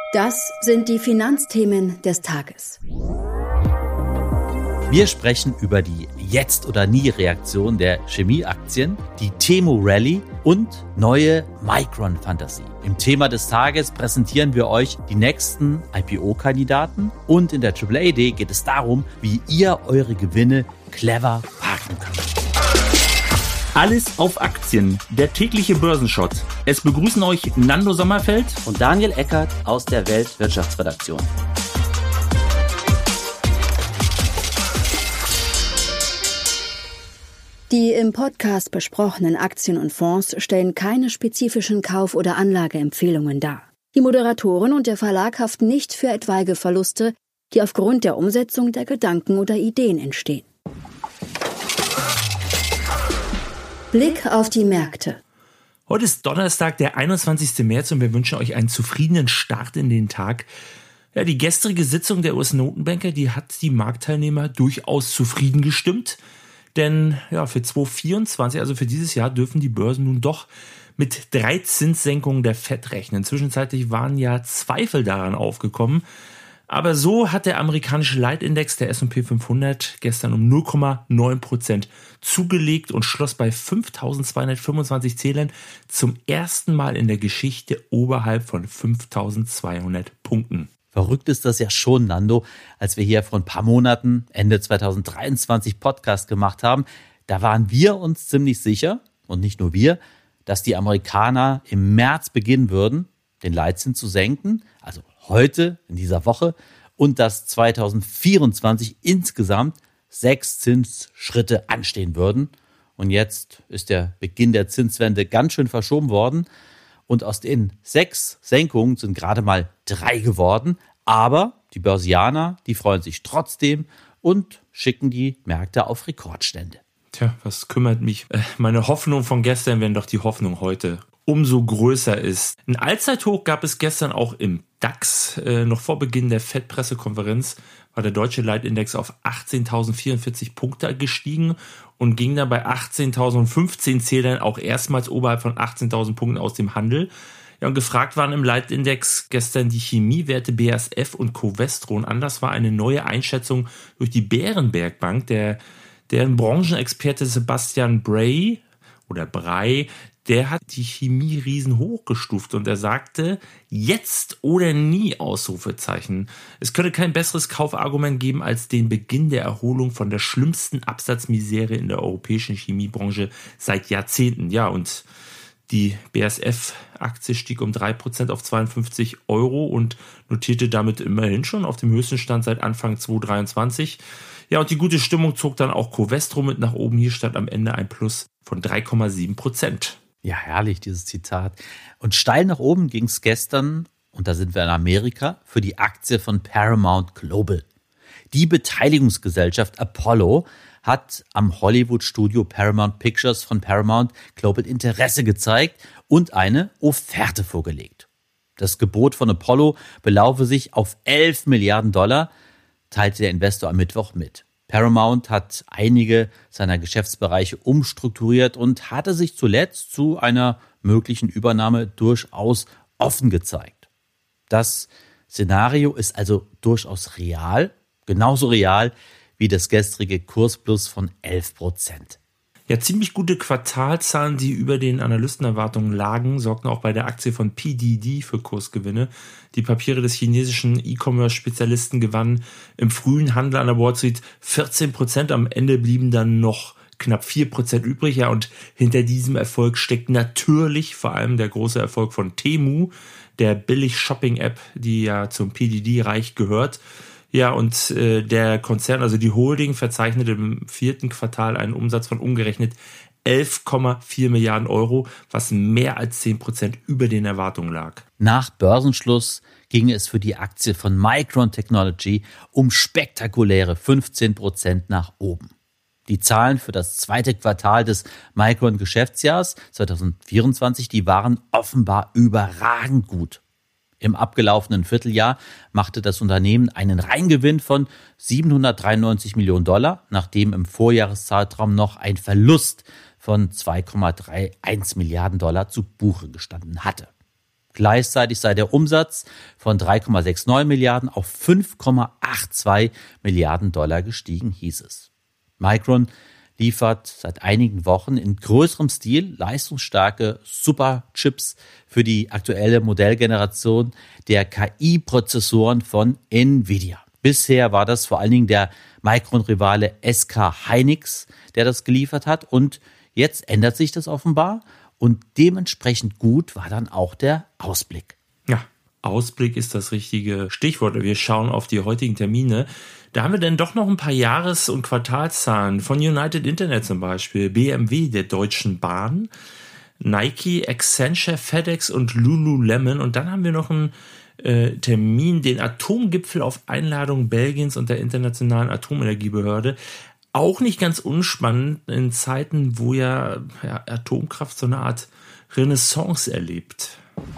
Das sind die Finanzthemen des Tages. Wir sprechen über die Jetzt-oder-Nie-Reaktion der Chemieaktien, die Temu-Rallye und neue Micron-Fantasie. Im Thema des Tages präsentieren wir euch die nächsten IPO-Kandidaten und in der AAA-Day geht es darum, wie ihr eure Gewinne clever parken könnt. Alles auf Aktien, der tägliche Börsenschott. Es begrüßen euch Nando Sommerfeld Und Daniel Eckert aus der Weltwirtschaftsredaktion. Die im Podcast besprochenen Aktien und Fonds stellen keine spezifischen Kauf- oder Anlageempfehlungen dar. Die Moderatoren und der Verlag haften nicht für etwaige Verluste, die aufgrund der Umsetzung der Gedanken oder Ideen entstehen. Blick auf die Märkte. Heute ist Donnerstag, der 21. März und wir wünschen euch einen zufriedenen Start in den Tag. Ja, die gestrige Sitzung der US-Notenbanker, die hat die Marktteilnehmer durchaus zufrieden gestimmt. Denn ja, für 2024, also für dieses Jahr, dürfen die Börsen nun doch mit 3 Zinssenkungen der FED rechnen. Zwischenzeitlich waren ja Zweifel daran aufgekommen. Aber so hat der amerikanische Leitindex, der S&P 500, gestern um 0,9% zugelegt und schloss bei 5.225 Zählern zum ersten Mal in der Geschichte oberhalb von 5.200 Punkten. Verrückt ist das ja schon, Nando, als wir hier vor ein paar Monaten, Ende 2023, Podcast gemacht haben. Da waren wir uns ziemlich sicher, und nicht nur wir, dass die Amerikaner im März beginnen würden, den Leitzins zu senken, also heute, in dieser Woche, und dass 2024 insgesamt 6 Zinsschritte anstehen würden. Und jetzt ist der Beginn der Zinswende ganz schön verschoben worden. Und aus den 6 Senkungen sind gerade mal 3 geworden. Aber die Börsianer, die freuen sich trotzdem und schicken die Märkte auf Rekordstände. Tja, was kümmert mich meine Hoffnung von gestern, wenn doch die Hoffnung heute umso größer ist. Ein Allzeithoch gab es gestern auch im DAX. Noch vor Beginn der FED-Pressekonferenz war der deutsche Leitindex auf 18.044 Punkte gestiegen und ging dann bei 18.015 Zählern auch erstmals oberhalb von 18.000 Punkten aus dem Handel. Ja, und gefragt waren im Leitindex gestern die Chemiewerte BASF und Covestro. Und anders war eine neue Einschätzung durch die Berenberg Bank, deren Branchenexperte Sebastian Brey, der hat die Chemieriesen hochgestuft und er sagte, jetzt oder nie, Ausrufezeichen. Es könne kein besseres Kaufargument geben als den Beginn der Erholung von der schlimmsten Absatzmisere in der europäischen Chemiebranche seit Jahrzehnten. Ja, und die BASF-Aktie stieg um 3% auf 52 € und notierte damit immerhin schon auf dem höchsten Stand seit Anfang 2023. Ja, und die gute Stimmung zog dann auch Covestro mit nach oben. Hier stand am Ende ein Plus von 3,7%. Ja, herrlich, dieses Zitat. Und steil nach oben ging es gestern, und da sind wir in Amerika, für die Aktie von Paramount Global. Die Beteiligungsgesellschaft Apollo hat am Hollywood-Studio Paramount Pictures von Paramount Global Interesse gezeigt und eine Offerte vorgelegt. Das Gebot von Apollo belaufe sich auf $11 Milliarden, teilte der Investor am Mittwoch mit. Paramount hat einige seiner Geschäftsbereiche umstrukturiert und hatte sich zuletzt zu einer möglichen Übernahme durchaus offen gezeigt. Das Szenario ist also durchaus real, genauso real wie das gestrige Kursplus von 11%. Ja, ziemlich gute Quartalzahlen, die über den Analystenerwartungen lagen, sorgten auch bei der Aktie von PDD für Kursgewinne. Die Papiere des chinesischen E-Commerce-Spezialisten gewannen im frühen Handel an der Wall Street 14%. Am Ende blieben dann noch knapp 4% übrig. Ja, und hinter diesem Erfolg steckt natürlich vor allem der große Erfolg von Temu, der Billig-Shopping-App, die ja zum PDD-Reich gehört. Ja, und der Konzern, also die Holding, verzeichnete im 4. Quartal einen Umsatz von umgerechnet 11,4 Milliarden €, was mehr als 10% über den Erwartungen lag. Nach Börsenschluss ging es für die Aktie von Micron Technology um spektakuläre 15% nach oben. Die Zahlen für das 2. Quartal des Micron-Geschäftsjahrs 2024, die waren offenbar überragend gut. Im abgelaufenen Vierteljahr machte das Unternehmen einen Reingewinn von $793 Millionen, nachdem im Vorjahreszeitraum noch ein Verlust von $2,31 Milliarden zu Buche gestanden hatte. Gleichzeitig sei der Umsatz von 3,69 Milliarden auf 5,82 Milliarden Dollar gestiegen, hieß es. Micron liefert seit einigen Wochen in größerem Stil leistungsstarke Superchips für die aktuelle Modellgeneration der KI-Prozessoren von Nvidia. Bisher war das vor allen Dingen der Micron-Rivale SK Hynix, der das geliefert hat, und jetzt ändert sich das offenbar und dementsprechend gut war dann auch der Ausblick. Ja, Ausblick ist das richtige Stichwort. Wir schauen auf die heutigen Termine. Da haben wir dann doch noch ein paar Jahres- und Quartalszahlen von United Internet zum Beispiel, BMW, der Deutschen Bahn, Nike, Accenture, FedEx und Lululemon. Und dann haben wir noch einen Termin, den Atomgipfel auf Einladung Belgiens und der Internationalen Atomenergiebehörde. Auch nicht ganz unspannend in Zeiten, wo ja Atomkraft so eine Art Renaissance erlebt.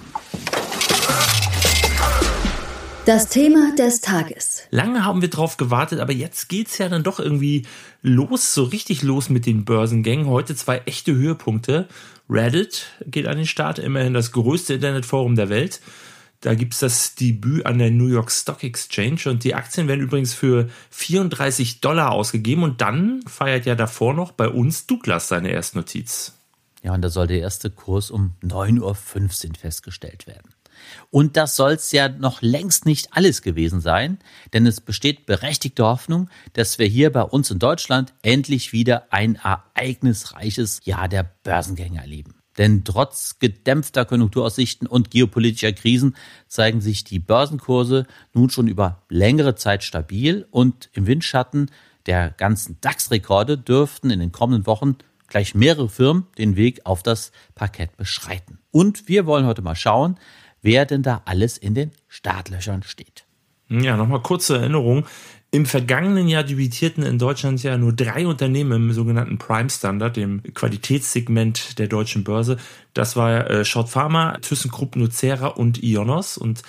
Das Thema des Tages. Lange haben wir drauf gewartet, aber jetzt geht's ja dann doch irgendwie los, so richtig los mit den Börsengängen. Heute 2 echte Höhepunkte. Reddit geht an den Start, immerhin das größte Internetforum der Welt. Da gibt's das Debüt an der New York Stock Exchange und die Aktien werden übrigens für $34 ausgegeben und dann feiert ja davor noch bei uns Douglas seine Erstnotiz. Ja, und da soll der erste Kurs um 9:15 Uhr festgestellt werden. Und das soll's ja noch längst nicht alles gewesen sein, denn es besteht berechtigte Hoffnung, dass wir hier bei uns in Deutschland endlich wieder ein ereignisreiches Jahr der Börsengänge erleben. Denn trotz gedämpfter Konjunkturaussichten und geopolitischer Krisen zeigen sich die Börsenkurse nun schon über längere Zeit stabil und im Windschatten der ganzen DAX-Rekorde dürften in den kommenden Wochen gleich mehrere Firmen den Weg auf das Parkett beschreiten. Und wir wollen heute mal schauen, wer denn da alles in den Startlöchern steht. Ja, nochmal kurze Erinnerung. Im vergangenen Jahr debütierten in Deutschland ja nur 3 Unternehmen im sogenannten Prime-Standard, dem Qualitätssegment der deutschen Börse. Das war Schott Pharma, ThyssenKrupp Nucera und Ionos. Und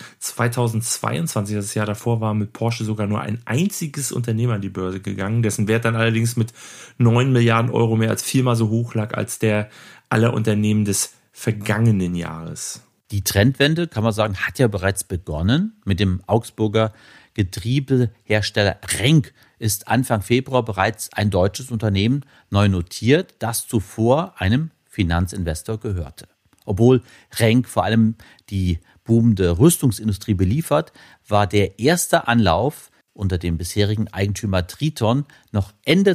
2022, das Jahr davor, war mit Porsche sogar nur ein einziges Unternehmen an die Börse gegangen, dessen Wert dann allerdings mit 9 Milliarden Euro mehr als 4-mal so hoch lag als der aller Unternehmen des vergangenen Jahres. Die Trendwende, kann man sagen, hat ja bereits begonnen. Mit dem Augsburger Getriebehersteller Renk ist Anfang Februar bereits ein deutsches Unternehmen neu notiert, das zuvor einem Finanzinvestor gehörte. Obwohl Renk vor allem die boomende Rüstungsindustrie beliefert, war der erste Anlauf unter dem bisherigen Eigentümer Triton noch Ende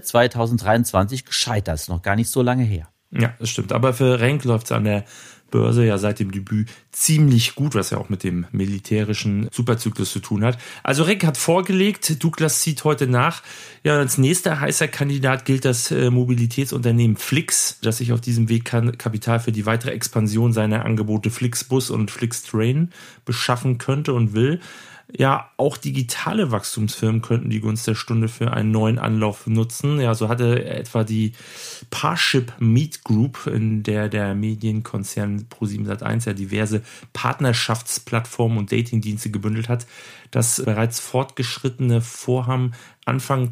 2023 gescheitert. Das ist noch gar nicht so lange her. Ja, das stimmt. Aber für Renk läuft es an der Börse ja seit dem Debüt ziemlich gut, was ja auch mit dem militärischen Superzyklus zu tun hat. Also Renk hat vorgelegt, Douglas zieht heute nach. Ja, als nächster heißer Kandidat gilt das Mobilitätsunternehmen Flix, das sich auf diesem Weg Kapital für die weitere Expansion seiner Angebote Flixbus und Flixtrain beschaffen könnte und will. Ja, auch digitale Wachstumsfirmen könnten die Gunst der Stunde für einen neuen Anlauf nutzen. Ja, so hatte etwa die Parship Meet Group, in der Medienkonzern ProSiebenSat.1 ja diverse Partnerschaftsplattformen und Datingdienste gebündelt hat. Das bereits fortgeschrittene Vorhaben Anfang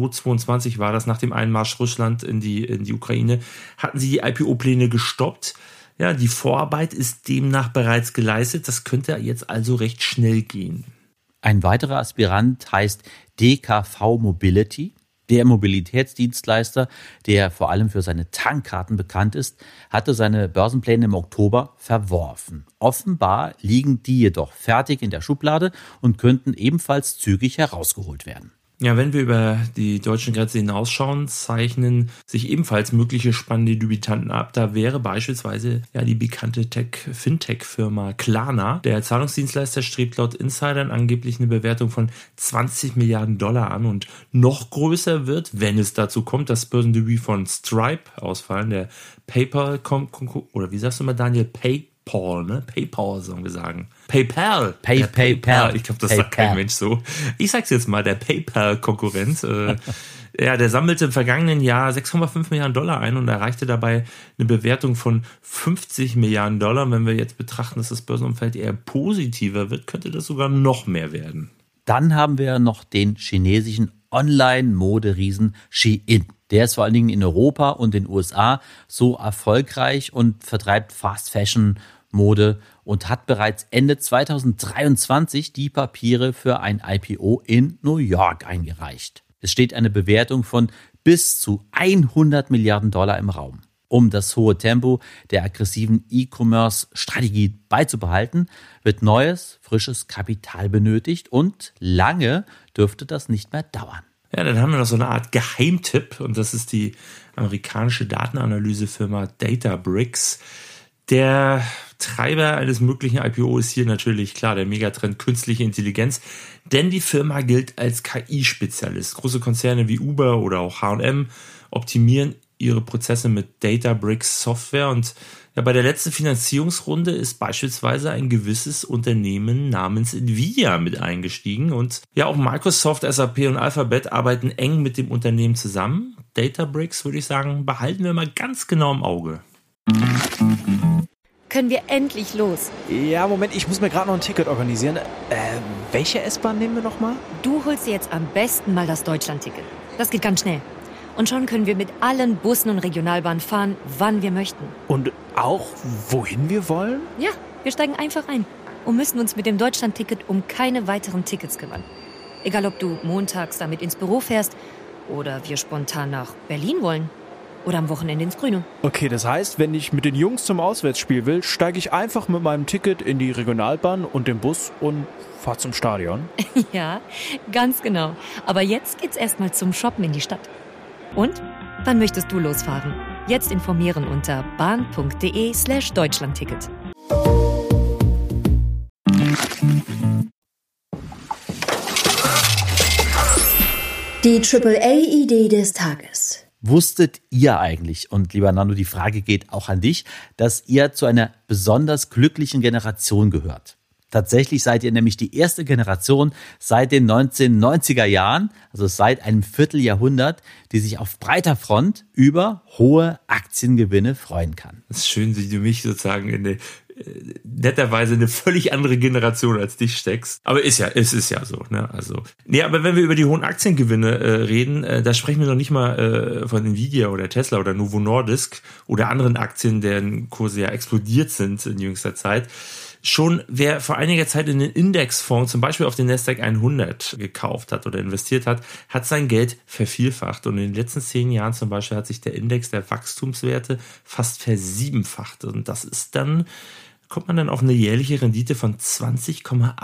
2022 war das, nach dem Einmarsch Russland in die Ukraine, hatten sie die IPO-Pläne gestoppt. Ja, die Vorarbeit ist demnach bereits geleistet. Das könnte jetzt also recht schnell gehen. Ein weiterer Aspirant heißt DKV Mobility. Der Mobilitätsdienstleister, der vor allem für seine Tankkarten bekannt ist, hatte seine Börsenpläne im Oktober verworfen. Offenbar liegen die jedoch fertig in der Schublade und könnten ebenfalls zügig herausgeholt werden. Ja, wenn wir über die deutschen Grenze hinausschauen, zeichnen sich ebenfalls mögliche spannende Debütanten ab. Da wäre beispielsweise ja die bekannte Fintech-Firma Klarna. Der Zahlungsdienstleister strebt laut Insidern angeblich eine Bewertung von 20 Milliarden Dollar an und noch größer wird, wenn es dazu kommt, das Börsendebüt von Stripe ausfallen, der PayPal, oder wie sagst du mal, Daniel, PayPal, sollen wir sagen. PayPal. PayPal. Ich glaube, das sagt kein Mensch so. Ich sag's jetzt mal, der PayPal-Konkurrent. Der sammelte im vergangenen Jahr 6,5 Milliarden Dollar ein und erreichte dabei eine Bewertung von 50 Milliarden Dollar. Wenn wir jetzt betrachten, dass das Börsenumfeld eher positiver wird, könnte das sogar noch mehr werden. Dann haben wir noch den chinesischen Online-Moderiesen Shein. Der ist vor allen Dingen in Europa und den USA so erfolgreich und vertreibt Fast Fashion, Mode und hat bereits Ende 2023 die Papiere für ein IPO in New York eingereicht. Es steht eine Bewertung von bis zu 100 Milliarden Dollar im Raum. Um das hohe Tempo der aggressiven E-Commerce-Strategie beizubehalten, wird neues, frisches Kapital benötigt und lange dürfte das nicht mehr dauern. Ja, dann haben wir noch so eine Art Geheimtipp und das ist die amerikanische Datenanalysefirma Databricks. Der Treiber eines möglichen IPO ist hier natürlich klar der Megatrend künstliche Intelligenz, denn die Firma gilt als KI-Spezialist. Große Konzerne wie Uber oder auch H&M optimieren ihre Prozesse mit Databricks Software und ja, bei der letzten Finanzierungsrunde ist beispielsweise ein gewisses Unternehmen namens Nvidia mit eingestiegen und ja, auch Microsoft, SAP und Alphabet arbeiten eng mit dem Unternehmen zusammen. Databricks, würde ich sagen, behalten wir mal ganz genau im Auge. Können wir endlich los? Ja, Moment, ich muss mir gerade noch ein Ticket organisieren. Welche S-Bahn nehmen wir nochmal? Du holst dir jetzt am besten mal das Deutschland-Ticket. Das geht ganz schnell. Und schon können wir mit allen Bussen und Regionalbahnen fahren, wann wir möchten. Und auch, wohin wir wollen? Ja, wir steigen einfach ein und müssen uns mit dem Deutschland-Ticket um keine weiteren Tickets kümmern. Egal, ob du montags damit ins Büro fährst oder wir spontan nach Berlin wollen oder am Wochenende ins Grüne. Okay, das heißt, wenn ich mit den Jungs zum Auswärtsspiel will, steige ich einfach mit meinem Ticket in die Regionalbahn und den Bus und fahre zum Stadion. Ja, ganz genau. Aber jetzt geht's erstmal zum Shoppen in die Stadt. Und? Wann möchtest du losfahren? Jetzt informieren unter bahn.de/Deutschlandticket. Die AAA-Idee des Tages. Wusstet ihr eigentlich, und lieber Nando, die Frage geht auch an dich, dass ihr zu einer besonders glücklichen Generation gehört? Tatsächlich seid ihr nämlich die erste Generation seit den 1990er Jahren, also seit einem Vierteljahrhundert, die sich auf breiter Front über hohe Aktiengewinne freuen kann. Es ist schön, wie du mich sozusagen in netterweise eine völlig andere Generation als dich steckst. Aber es ist ja so, ne? Aber wenn wir über die hohen Aktiengewinne reden, da sprechen wir noch nicht mal von Nvidia oder Tesla oder Novo Nordisk oder anderen Aktien, deren Kurse ja explodiert sind in jüngster Zeit. Schon wer vor einiger Zeit in den Indexfonds, zum Beispiel auf den Nasdaq 100 gekauft hat oder investiert hat, hat sein Geld vervielfacht. Und in den letzten 10 Jahren zum Beispiel hat sich der Index der Wachstumswerte fast versiebenfacht. Und das ist dann, kommt man dann auf eine jährliche Rendite von 20,8%.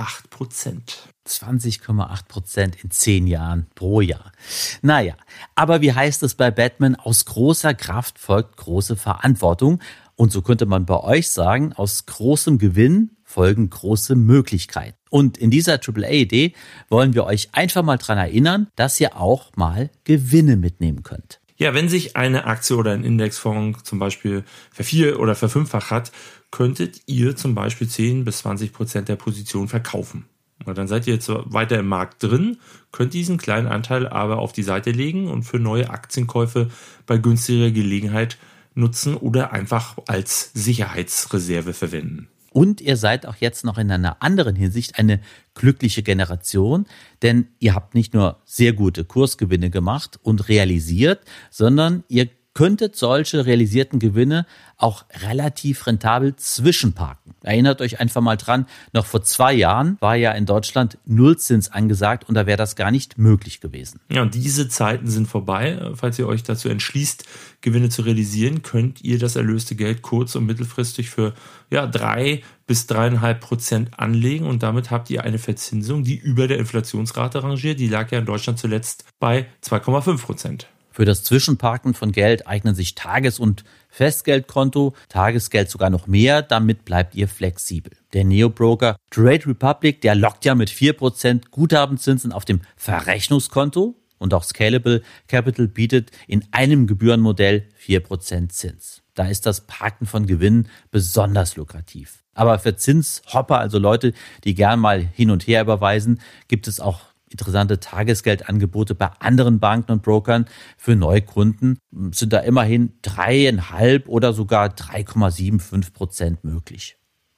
20,8% in 10 Jahren pro Jahr. Naja, aber wie heißt es bei Batman? Aus großer Kraft folgt große Verantwortung. Und so könnte man bei euch sagen, aus großem Gewinn folgen große Möglichkeiten. Und in dieser AAA-Idee wollen wir euch einfach mal dran erinnern, dass ihr auch mal Gewinne mitnehmen könnt. Ja, wenn sich eine Aktie oder ein Indexfonds zum Beispiel vervier- oder verfünffacht hat, könntet ihr zum Beispiel 10-20% der Position verkaufen. Und dann seid ihr jetzt weiter im Markt drin, könnt diesen kleinen Anteil aber auf die Seite legen und für neue Aktienkäufe bei günstiger Gelegenheit nutzen oder einfach als Sicherheitsreserve verwenden. Und ihr seid auch jetzt noch in einer anderen Hinsicht eine glückliche Generation, denn ihr habt nicht nur sehr gute Kursgewinne gemacht und realisiert, sondern ihr könntet solche realisierten Gewinne auch relativ rentabel zwischenparken. Erinnert euch einfach mal dran, noch vor 2 Jahren war ja in Deutschland Nullzins angesagt und da wäre das gar nicht möglich gewesen. Ja, und diese Zeiten sind vorbei. Falls ihr euch dazu entschließt, Gewinne zu realisieren, könnt ihr das erlöste Geld kurz- und mittelfristig für 3 bis 3,5% anlegen und damit habt ihr eine Verzinsung, die über der Inflationsrate rangiert. Die lag ja in Deutschland zuletzt bei 2,5%. Für das Zwischenparken von Geld eignen sich Tages- und Festgeldkonto, Tagesgeld sogar noch mehr, damit bleibt ihr flexibel. Der Neo-Broker Trade Republic, der lockt ja mit 4% Guthabenzinsen auf dem Verrechnungskonto und auch Scalable Capital bietet in einem Gebührenmodell 4% Zins. Da ist das Parken von Gewinnen besonders lukrativ. Aber für Zinshopper, also Leute, die gern mal hin und her überweisen, gibt es auch interessante Tagesgeldangebote bei anderen Banken und Brokern. Für Neukunden sind da immerhin 3,5 oder sogar 3,75% möglich.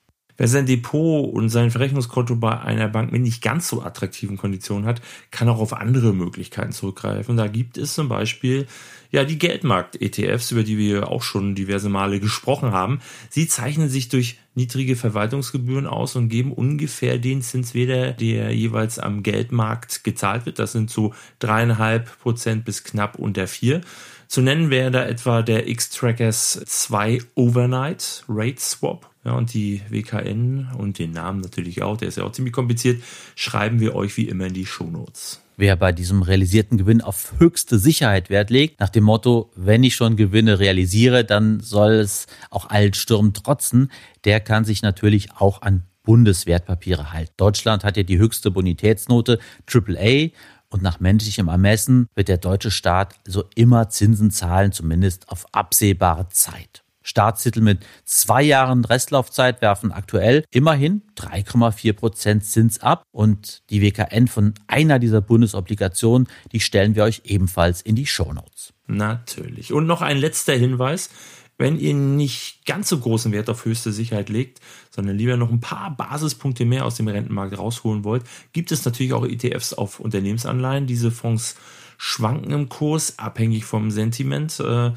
Wer sein Depot und sein Verrechnungskonto bei einer Bank mit nicht ganz so attraktiven Konditionen hat, kann auch auf andere Möglichkeiten zurückgreifen. Da gibt es zum Beispiel die Geldmarkt-ETFs, über die wir auch schon diverse Male gesprochen haben. Sie zeichnen sich durch niedrige Verwaltungsgebühren aus und geben ungefähr den Zinswert, der jeweils am Geldmarkt gezahlt wird. Das sind so 3,5% bis knapp unter 4%. Zu nennen wäre da etwa der X-Trackers 2 Overnight Rate Swap. Ja, und die WKN und den Namen natürlich auch, der ist ja auch ziemlich kompliziert, schreiben wir euch wie immer in die Shownotes. Wer bei diesem realisierten Gewinn auf höchste Sicherheit Wert legt, nach dem Motto, wenn ich schon Gewinne realisiere, dann soll es auch allen Stürmen trotzen, der kann sich natürlich auch an Bundeswertpapiere halten. Deutschland hat ja die höchste Bonitätsnote AAA und nach menschlichem Ermessen wird der deutsche Staat also immer Zinsen zahlen, zumindest auf absehbare Zeit. Staatstitel mit 2 Jahren Restlaufzeit werfen aktuell immerhin 3,4% Zins ab und die WKN von einer dieser Bundesobligationen, die stellen wir euch ebenfalls in die Shownotes. Natürlich. Und noch ein letzter Hinweis. Wenn ihr nicht ganz so großen Wert auf höchste Sicherheit legt, sondern lieber noch ein paar Basispunkte mehr aus dem Rentenmarkt rausholen wollt, gibt es natürlich auch ETFs auf Unternehmensanleihen. Diese Fonds schwanken im Kurs, abhängig vom Sentiment. Und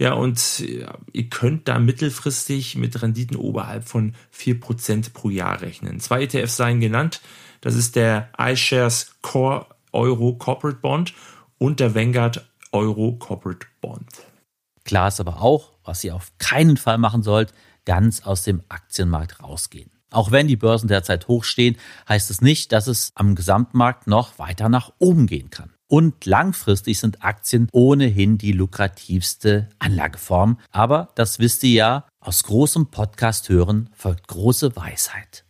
ihr könnt da mittelfristig mit Renditen oberhalb von 4% pro Jahr rechnen. 2 ETFs seien genannt. Das ist der iShares Core Euro Corporate Bond und der Vanguard Euro Corporate Bond. Klar ist aber auch, was ihr auf keinen Fall machen sollt, ganz aus dem Aktienmarkt rausgehen. Auch wenn die Börsen derzeit hoch stehen, heißt es nicht, dass es am Gesamtmarkt noch weiter nach oben gehen kann. Und langfristig sind Aktien ohnehin die lukrativste Anlageform. Aber das wisst ihr ja, aus großem Podcast hören folgt große Weisheit.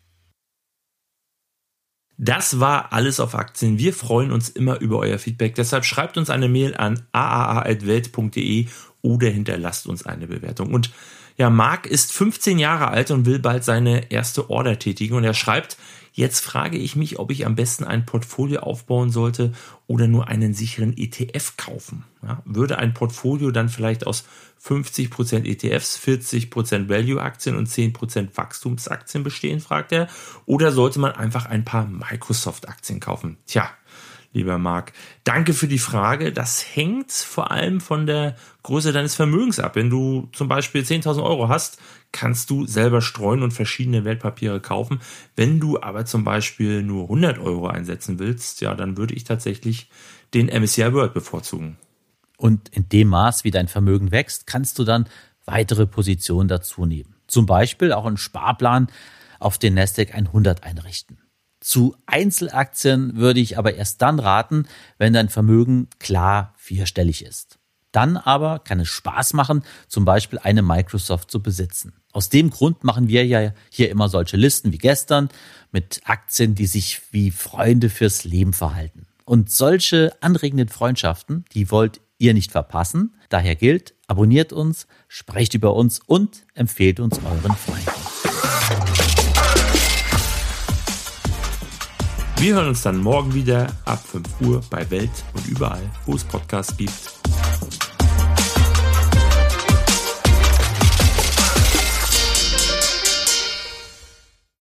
Das war alles auf Aktien. Wir freuen uns immer über euer Feedback. Deshalb schreibt uns eine Mail an aaa@welt.de oder hinterlasst uns eine Bewertung. Und Marc ist 15 Jahre alt und will bald seine erste Order tätigen. Und er schreibt, jetzt frage ich mich, ob ich am besten ein Portfolio aufbauen sollte oder nur einen sicheren ETF kaufen. Ja, würde ein Portfolio dann vielleicht aus 50% ETFs, 40% Value-Aktien und 10% Wachstumsaktien bestehen, fragt er. Oder sollte man einfach ein paar Microsoft-Aktien kaufen? Tja, lieber Marc, danke für die Frage. Das hängt vor allem von der Größe deines Vermögens ab. Wenn du zum Beispiel 10.000 Euro hast, kannst du selber streuen und verschiedene Wertpapiere kaufen. Wenn du aber zum Beispiel nur 100 Euro einsetzen willst, dann würde ich tatsächlich den MSCI World bevorzugen. Und in dem Maß, wie dein Vermögen wächst, kannst du dann weitere Positionen dazu nehmen. Zum Beispiel auch einen Sparplan auf den Nasdaq 100 einrichten. Zu Einzelaktien würde ich aber erst dann raten, wenn dein Vermögen klar vierstellig ist. Dann aber kann es Spaß machen, zum Beispiel eine Microsoft zu besitzen. Aus dem Grund machen wir ja hier immer solche Listen wie gestern mit Aktien, die sich wie Freunde fürs Leben verhalten. Und solche anregenden Freundschaften, die wollt ihr nicht verpassen. Daher gilt, abonniert uns, sprecht über uns und empfehlt uns euren Freunden. Wir hören uns dann morgen wieder ab 5 Uhr bei Welt und überall, wo es Podcasts gibt.